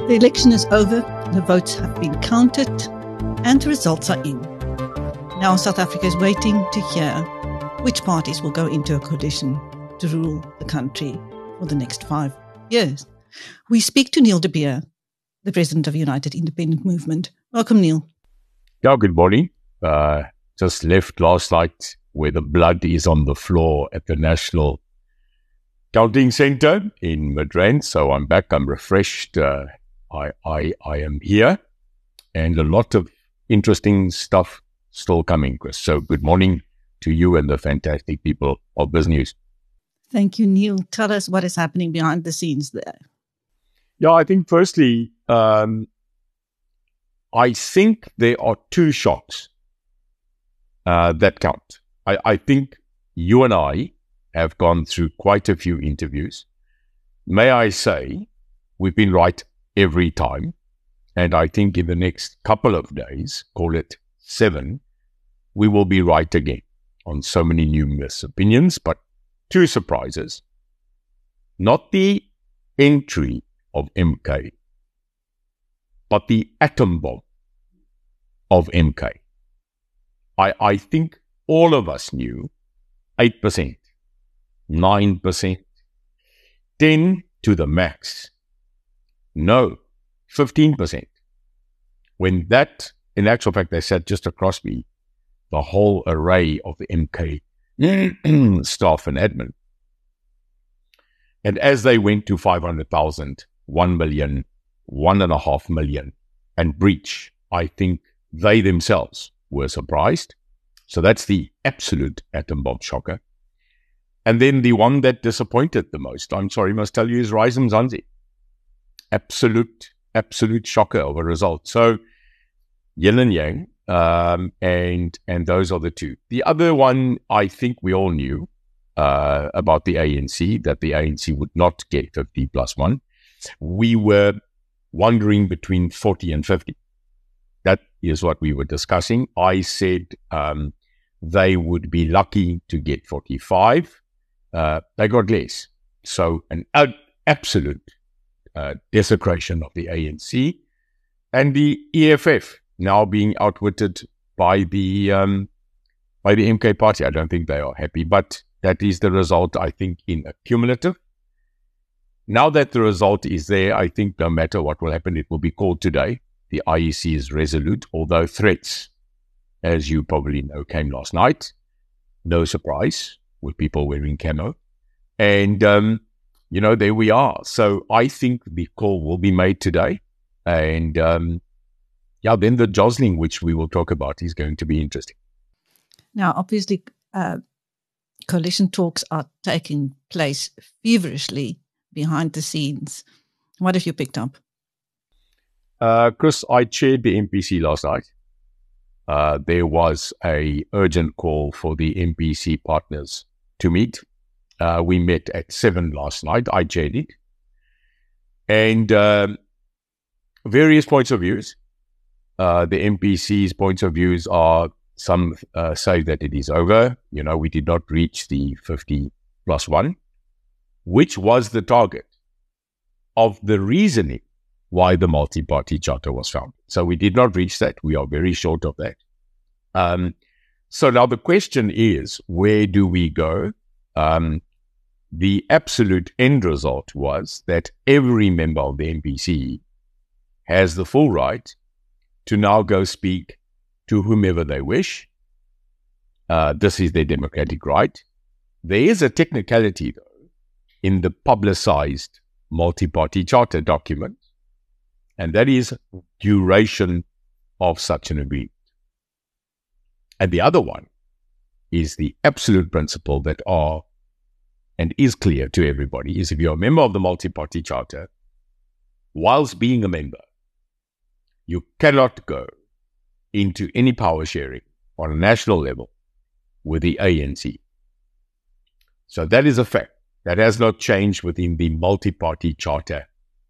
The election is over, the votes have been counted, and the results are in. Now South Africa is waiting to hear which parties will go into a coalition to rule the country for the next 5 years. We speak to Neil de Beer, the president of United Independent Movement. Welcome, Neil. Yeah, good morning. Just left last night where the blood is on the floor at the National Counting Centre in Midrand. So I'm back, I'm refreshed. I am here, and a lot of interesting stuff still coming, Chris. So good morning to you and the fantastic people of BizNews. Thank you, Neil. Tell us what is happening behind the scenes there. Yeah, I think firstly, I think there are two shocks that count. I think you and I have gone through quite a few interviews. May I say, we've been right every time. And I think in the next couple of days, call it 7, we will be right again on so many numerous opinions. But two surprises. Not the entry of MK, but the atom bomb of MK. I think all of us knew 8%, 9%, 10 to the max. No, 15%. When that, in actual fact, they sat just across me, the whole array of the MK staff and admin. And as they went to 500,000, 1 million, 1.5 million, and breach, I think they themselves were surprised. So that's the absolute atom bomb shocker. And then the one that disappointed the most, I'm sorry, must tell you, is Rise Mzansi. Absolute shocker of a result. So yin and yang, and those are the two. The other one, I think we all knew about the ANC, that the ANC would not get 50 plus 1. We were wondering between 40 and 50. That is what we were discussing. I said they would be lucky to get 45. They got less. So an absolute desecration of the ANC, and the EFF now being outwitted by the MK party. I don't think they are happy, but that is the result, I think, in a cumulative. Now that the result is there, I think no matter what will happen, it will be called today. The IEC is resolute, although threats, as you probably know, came last night. No surprise, with people wearing camo. And, there we are. So I think the call will be made today. And, then the jostling, which we will talk about, is going to be interesting. Now, obviously, coalition talks are taking place feverishly behind the scenes. What have you picked up? Chris, I chaired the MPC last night. There was an urgent call for the MPC partners to meet. We met at 7 last night. I chaired it. And various points of views. The MPC's points of views are, some say that it is over. We did not reach the 50 plus 1, which was the target of the reasoning why the multi-party charter was found. So we did not reach that. We are very short of that. So now the question is, where do we go? The absolute end result was that every member of the MPC has the full right to now go speak to whomever they wish. This is their democratic right. There is a technicality, though, in the publicized multi-party charter document, and that is duration of such an agreement. And the other one is the absolute principle that are and is clear to everybody, is if you're a member of the multi-party charter, whilst being a member, you cannot go into any power sharing on a national level with the ANC. So that is a fact. That has not changed within the multi-party charter.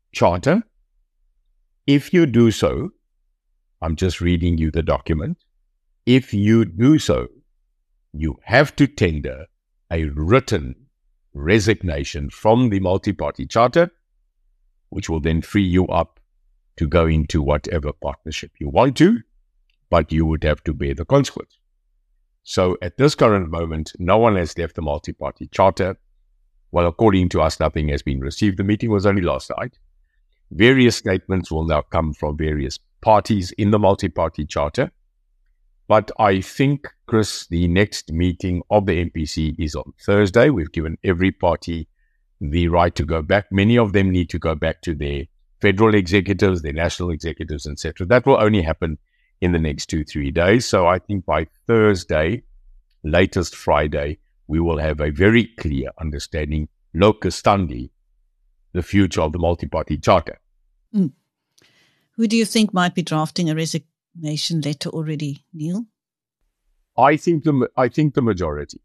If you do so, I'm just reading you the document. If you do so, you have to tender a written resignation from the multi-party charter, which will then free you up to go into whatever partnership you want to, but you would have to bear the consequence. So at this current moment, no one has left the multi-party charter. Well, according to us, nothing has been received. The meeting was only last night. Various statements will now come from various parties in the multi-party charter. But I think, Chris, the next meeting of the MPC is on Thursday. We've given every party the right to go back. Many of them need to go back to their federal executives, their national executives, etc. That will only happen in the next 2-3 days. So I think by Thursday, latest Friday, we will have a very clear understanding, locus standi, the future of the multi-party charter. Mm. Who do you think might be drafting a resignation letter already, Neil? I think the majority.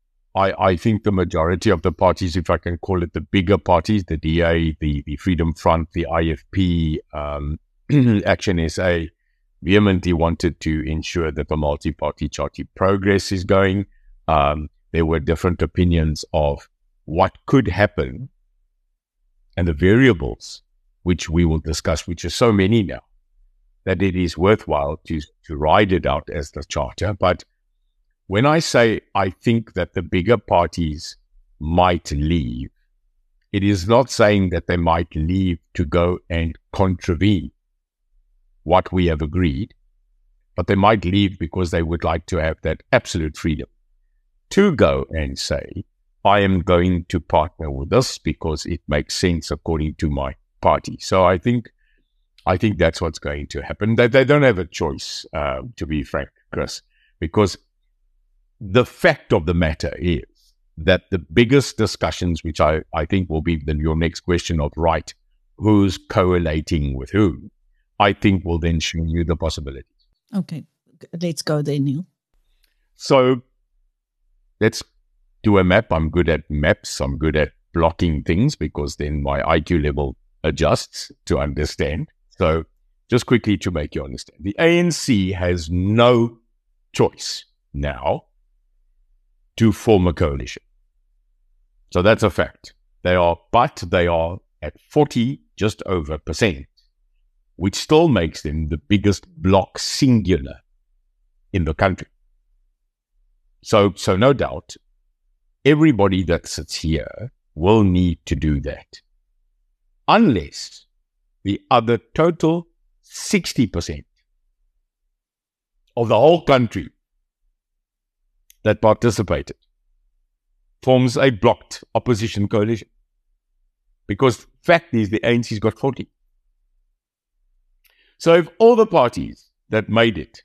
I think the majority of the parties, if I can call it the bigger parties, the DA, the Freedom Front, the IFP, Action SA, vehemently wanted to ensure that the multi-party charter progress is going. There were different opinions of what could happen and the variables, which we will discuss, which are so many now, that it is worthwhile to ride it out as the charter. But when I say I think that the bigger parties might leave, it is not saying that they might leave to go and contravene what we have agreed, but they might leave because they would like to have that absolute freedom to go and say, I am going to partner with this because it makes sense according to my party. So I think that's what's going to happen. They don't have a choice, to be frank, Chris, because the fact of the matter is that the biggest discussions, which I think will be your next question of, right, who's correlating with whom, I think will then show you the possibilities. Okay, let's go there, Neil. So let's do a map. I'm good at maps. I'm good at blocking things because then my IQ level adjusts to understand. So just quickly to make you understand, the ANC has no choice now to form a coalition. So that's a fact. They are at 40, just over %, which still makes them the biggest bloc singular in the country. So no doubt, everybody that sits here will need to do that. Unless the other total 60% of the whole country that participated forms a blocked opposition coalition. Because fact is the ANC's got 40. So if all the parties that made it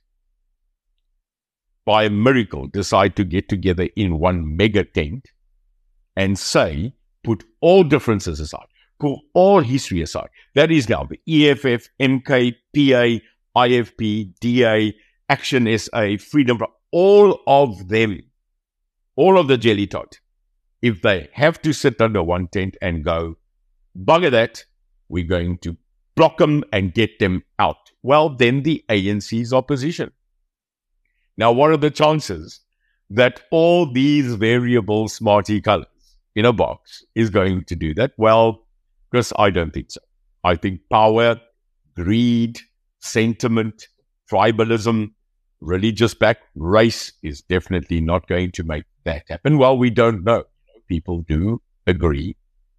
by a miracle decide to get together in one mega tent and say, put all differences aside, put all history aside, that is now the EFF, MK, PA, IFP, DA, Action SA, Freedom, all of them, all of the jelly tot, if they have to sit under one tent and go, bugger that, we're going to block them and get them out. Well, then the ANC's opposition. Now, what are the chances that all these variable smarty colors in a box is going to do that? Well, Chris, I don't think so. I think power, greed, sentiment, tribalism, religious race is definitely not going to make that happen. Well, we don't know. People do agree.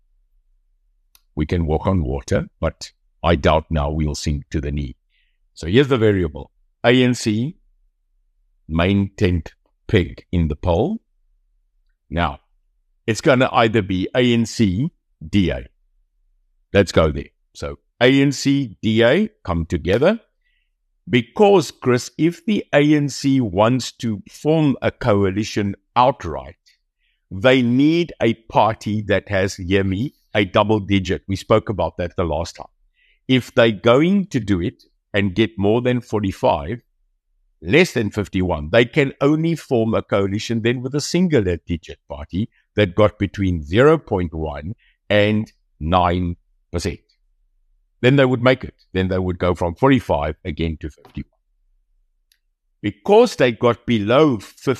We can walk on water, but I doubt now we'll sink to the knee. So here's the variable. ANC, main tent peg in the poll. Now, it's going to either be ANC, DA. Let's go there. So ANC, DA come together. Because, Chris, if the ANC wants to form a coalition outright, they need a party that has, hear me, a double digit. We spoke about that the last time. If they're going to do it and get more than 45, less than 51, they can only form a coalition then with a singular digit party that got between 0.1 and 9%. Then they would make it. Then they would go from 45 again to 51. Because they got below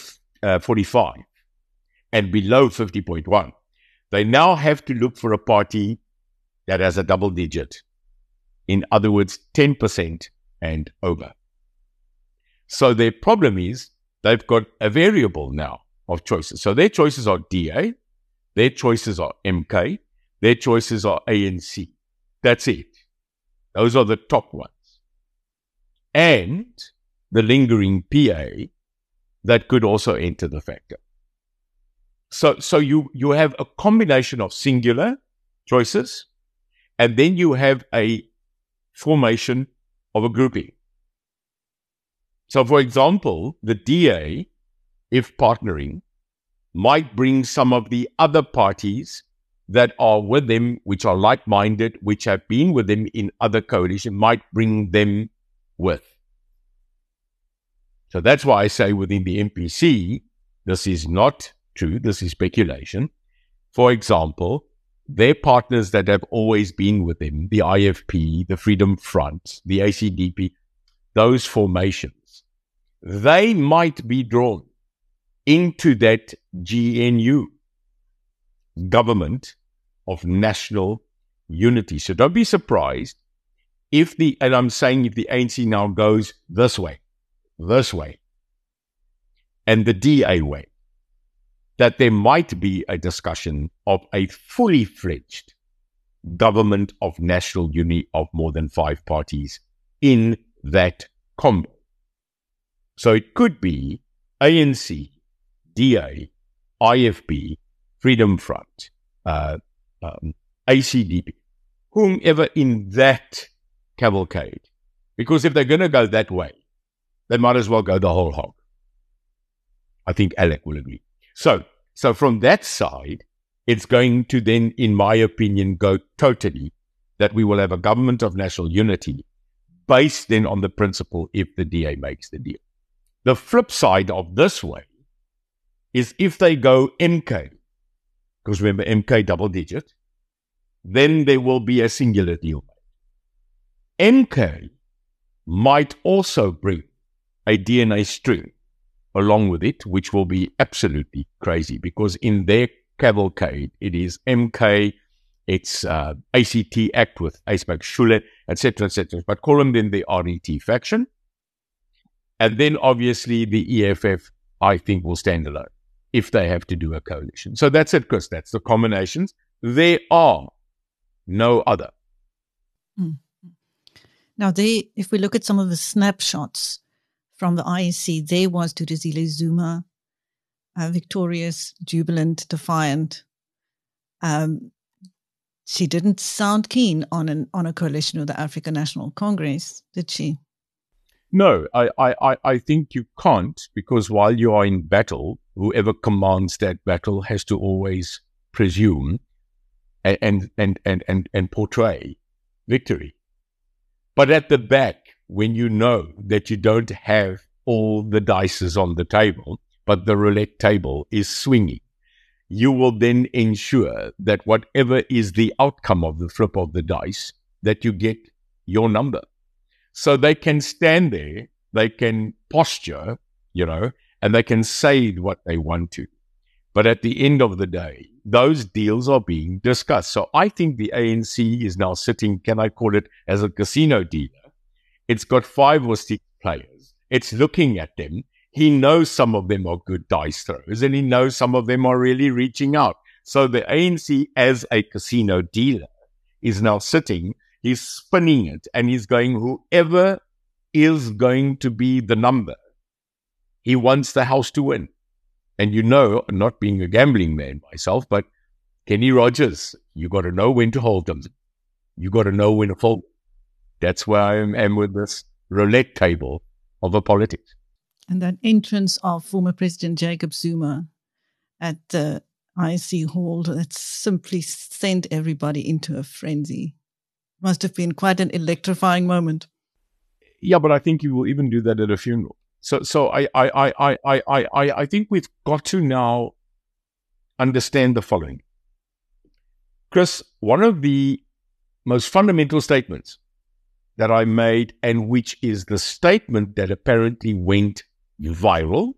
45 and below 50.1, they now have to look for a party that has a double digit In other words, 10% and over. So their problem is they've got a variable now of choices. So their choices are DA, their choices are MK, their choices are ANC. That's it. Those are the top ones. And the lingering PA that could also enter the factor. So you have a combination of singular choices, and then you have a formation of a grouping. So, for example, the DA, if partnering, might bring some of the other parties that are with them, which are like-minded, which have been with them in other coalitions, might bring them with. So that's why I say within the MPC, this is not true, this is speculation. For example, their partners that have always been with them, the IFP, the Freedom Front, the ACDP, those formations, they might be drawn into that GNU, Government of National Unity. So don't be surprised if and I'm saying if the ANC now goes this way, and the DA way, that there might be a discussion of a fully fledged government of national unity of more than 5 parties in that combo. So it could be ANC, DA, IFP, Freedom Front, ACDP, whomever in that cavalcade. Because if they're going to go that way, they might as well go the whole hog. I think Alec will agree. So from that side, it's going to then, in my opinion, go totally that we will have a government of national unity based then on the principle if the DA makes the deal. The flip side of this way is if they go MK, because remember MK double digit, then there will be a singular deal. MK might also bring a DNA string along with it, which will be absolutely crazy because in their cavalcade, it is MK, it's ACT Act with Ysmaak Schuler, etc., etc. But call them then the RET faction. And then obviously the EFF, I think, will stand alone if they have to do a coalition. So that's it, Chris. That's the combinations. There are no other. Now, if we look at some of the snapshots from the IEC, there was Thurizile Zuma, victorious, jubilant, defiant. She didn't sound keen on a coalition with the African National Congress, did she? No, I think you can't, because while you are in battle, whoever commands that battle has to always presume and portray victory. But at the back, when you know that you don't have all the dices on the table, but the roulette table is swinging, you will then ensure that whatever is the outcome of the flip of the dice, that you get your number. So they can stand there, they can posture, and they can say what they want to. But at the end of the day, those deals are being discussed. So I think the ANC is now sitting, can I call it, as a casino dealer. It's got 5 or 6 players. It's looking at them. He knows some of them are good dice throwers, and he knows some of them are really reaching out. So the ANC, as a casino dealer, is now sitting, he's spinning it, and he's going, whoever is going to be the number, he wants the house to win. And not being a gambling man myself, but Kenny Rogers, you got to know when to hold them. You got to know when to fold. That's where I am with this roulette table of a politics. And that entrance of former President Jacob Zuma at the IEC hall, that simply sent everybody into a frenzy. Must have been quite an electrifying moment. Yeah, but I think you will even do that at a funeral. So I think we've got to now understand the following. Chris, one of the most fundamental statements that I made, and which is the statement that apparently went viral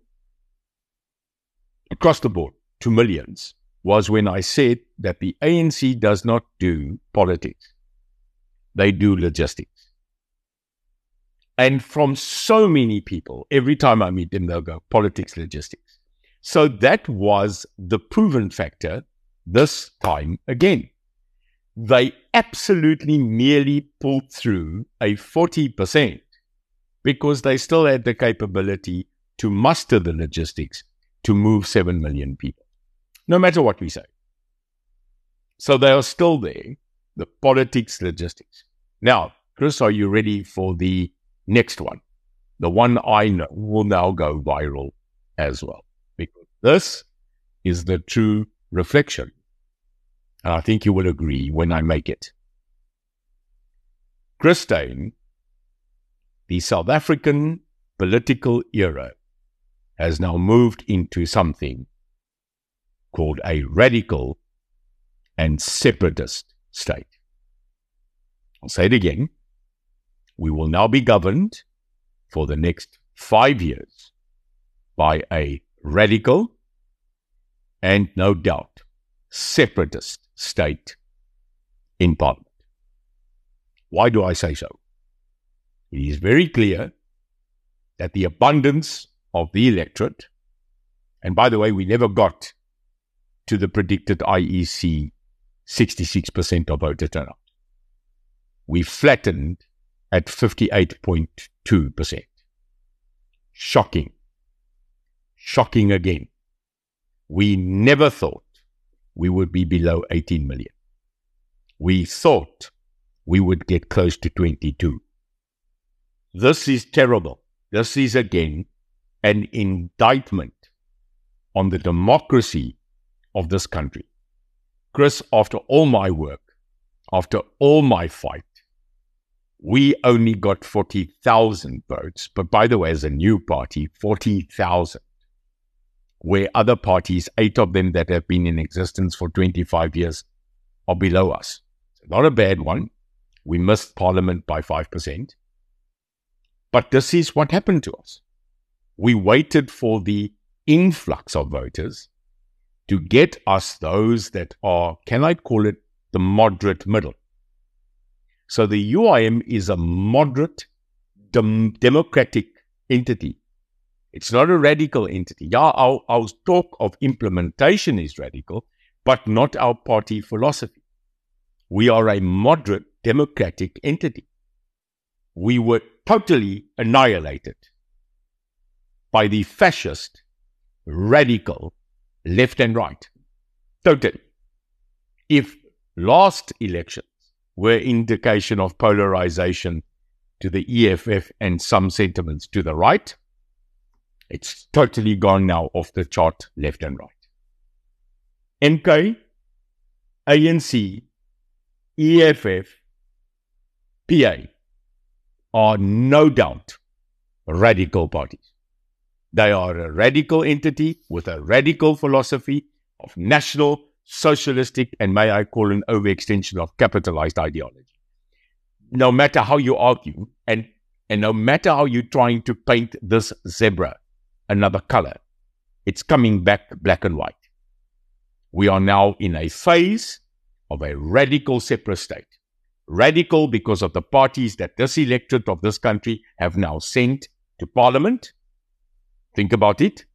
across the board to millions, was when I said that the ANC does not do politics. they do logistics. And from so many people, every time I meet them, they'll go, politics, logistics. So that was the proven factor this time again. They absolutely nearly pulled through a 40% because they still had the capability to muster the logistics to move 7 million people, no matter what we say. So they are still there, the politics, logistics. Now, Chris, are you ready for the next one? The one I know will now go viral as well, because this is the true reflection. And I think you will agree when I make it. Christine, the South African political era has now moved into something called a radical and separatist state. I'll say it again. We will now be governed for the next 5 years by a radical and, no doubt, separatist state in Parliament. Why do I say so? It is very clear that the abundance of the electorate, and by the way, we never got to the predicted IEC 66% of voter turnout. We flattened at 58.2%. Shocking. Shocking again. We never thought we would be below 18 million. We thought we would get close to 22. This is terrible. This is again an indictment on the democracy of this country. Chris, after all my work, after all my fight, we only got 40,000 votes. But by the way, as a new party, 40,000. Where other parties, 8 of them that have been in existence for 25 years, are below us. It's not a bad one. We missed Parliament by 5%. But this is what happened to us. We waited for the influx of voters to get us those that are, can I call it, the moderate middle. So the UIM is a moderate democratic entity. It's not a radical entity. Yeah, our talk of implementation is radical, but not our party philosophy. We are a moderate democratic entity. We were totally annihilated by the fascist, radical, left and right. Totally. If last elections were indication of polarization to the EFF and some sentiments to the right, it's totally gone now off the chart, left and right. MK, ANC, EFF, PA are no doubt radical parties. They are a radical entity with a radical philosophy of national, socialistic, and may I call an overextension of capitalized ideology. No matter how you argue, and no matter how you're trying to paint this zebra another color, it's coming back black and white. We are now in a phase of a radical separate state. Radical because of the parties that this electorate of this country have now sent to Parliament. Think about it.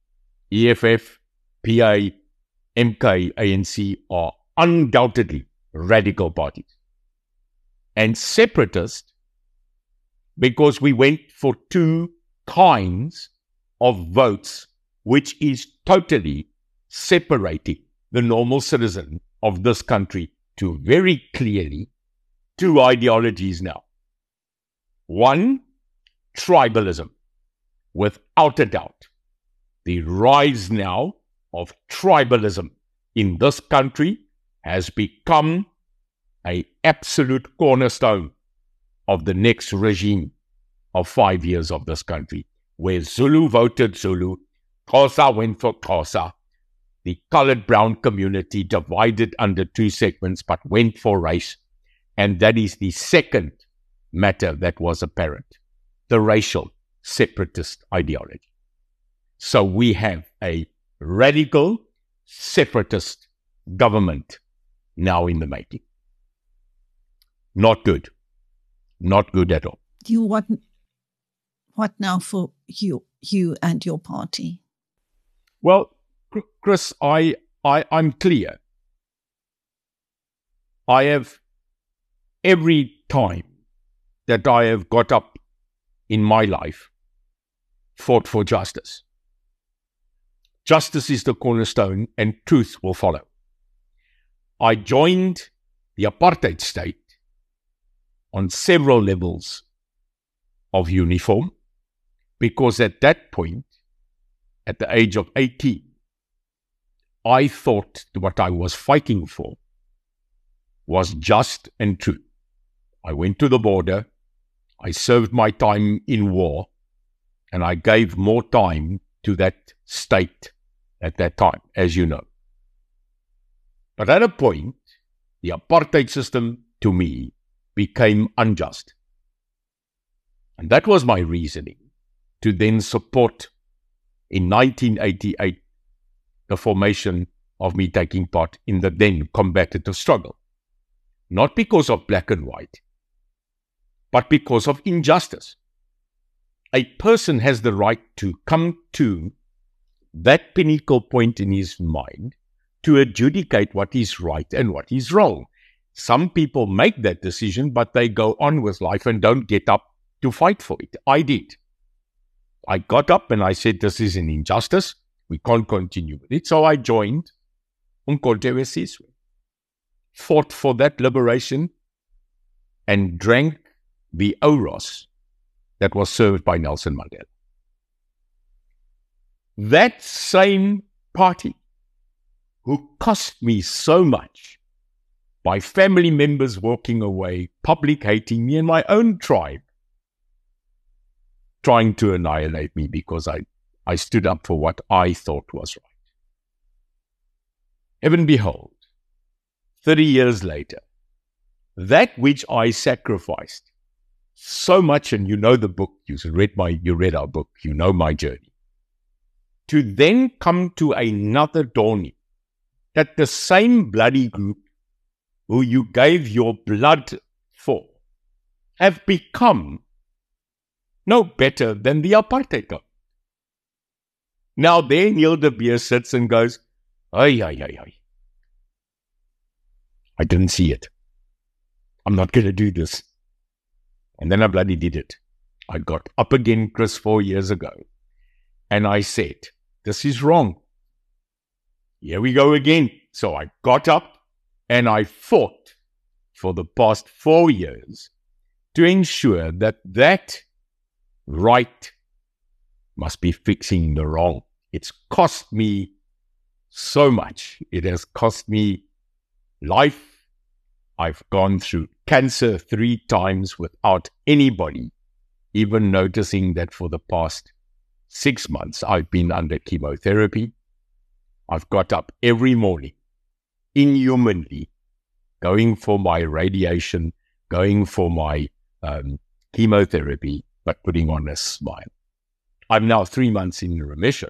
EFF, PA, MK, ANC are undoubtedly radical parties. And separatist because we went for 2 kinds of votes, which is totally separating the normal citizen of this country to very clearly 2 ideologies now. One, tribalism. Without a doubt, the rise now of tribalism in this country has become an absolute cornerstone of the next regime of 5 years of this country, where Zulu voted Zulu, Xhosa went for Xhosa, the colored brown community divided under 2 segments but went for race. And that is the second matter that was apparent, the racial separatist ideology. So we have a radical separatist government now in the making. Not good. Not good at all. What now for you and your party? Well, Chris, I'm clear. I have, every time that I have got up in my life, fought for justice. Justice is the cornerstone and truth will follow. I joined the apartheid state on several levels of uniform because at that point, at the age of 18, I thought what I was fighting for was just and true. I went to the border, I served my time in war, and I gave more time to that state at that time, as you know. But at a point, the apartheid system, to me, became unjust. And that was my reasoning to then support, in 1988, the formation of me taking part in the then combative struggle. Not because of black and white, but because of injustice. A person has the right to come to that pinnacle point in his mind to adjudicate what is right and what is wrong. Some people make that decision, but they go on with life and don't get up to fight for it. I did. I got up and I said, this is an injustice. We can't continue with it. So I joined Umkhonto we Sizwe, fought for that liberation, and drank the Oros that was served by Nelson Mandela. That same party who cost me so much by family members walking away, public hating me, and my own tribe trying to annihilate me because I stood up for what I thought was right. Heaven behold, 30 years later, that which I sacrificed so much, and you know the book, you read our book, you know my journey, to then come to another dawning that the same bloody group who you gave your blood for have become no better than the apartheid government. Now there Neil de Beer sits and goes, ay. I didn't see it. I'm not going to do this. And then I bloody did it. I got up again, Chris, 4 years ago. And I said, this is wrong. Here we go again. So I got up and I fought for the past 4 years to ensure that that right must be fixing the wrong. It's cost me so much. It has cost me life. I've gone through cancer 3 times without anybody even noticing that for the past 6 months I've been under chemotherapy. I've got up every morning, inhumanly, going for my radiation, going for my chemotherapy, but putting on a smile. I'm now 3 months in remission.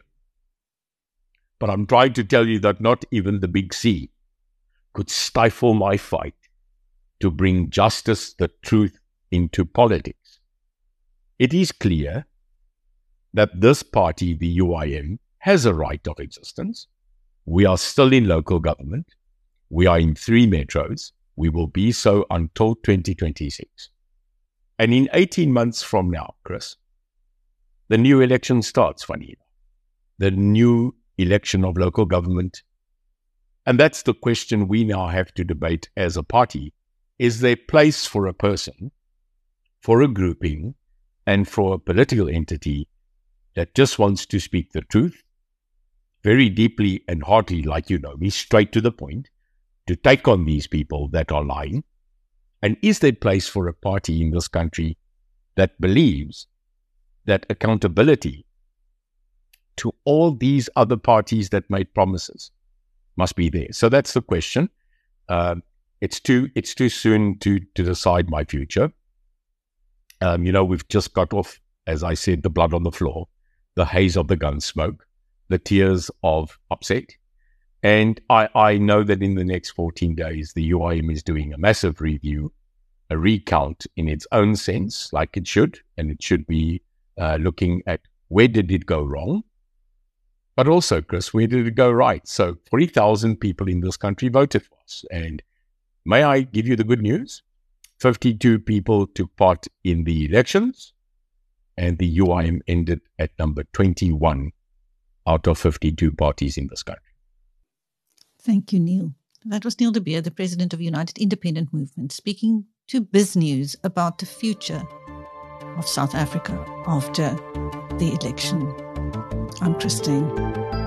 But I'm trying to tell you that not even the big C could stifle my fight to bring justice, the truth, into politics. It is clear that this party, the UIM, has a right of existence. We are still in local government. We are in 3 metros. We will be so until 2026. And in 18 months from now, Chris, the new election starts, funny enough. The new election of local government. And that's the question we now have to debate as a party. Is there place for a person, for a grouping, and for a political entity that just wants to speak the truth, very deeply and heartily, like you know me, straight to the point, to take on these people that are lying? And is there place for a party in this country that believes that accountability to all these other parties that made promises must be there? So that's the question. It's too soon to decide my future. We've just got off, as I said, the blood on the floor, the haze of the gun smoke, the tears of upset. And I know that in the next 14 days, the UIM is doing a massive review a recount in its own sense, like it should, and it should be looking at where did it go wrong, but also, Chris, where did it go right? So 40,000 people in this country voted for us. And may I give you the good news? 52 people took part in the elections, and the UIM ended at number 21 out of 52 parties in this country. Thank you, Neil. That was Neil de Beer, the president of United Independent Movement, speaking to BizNews about the future of South Africa after the election. I'm Christine.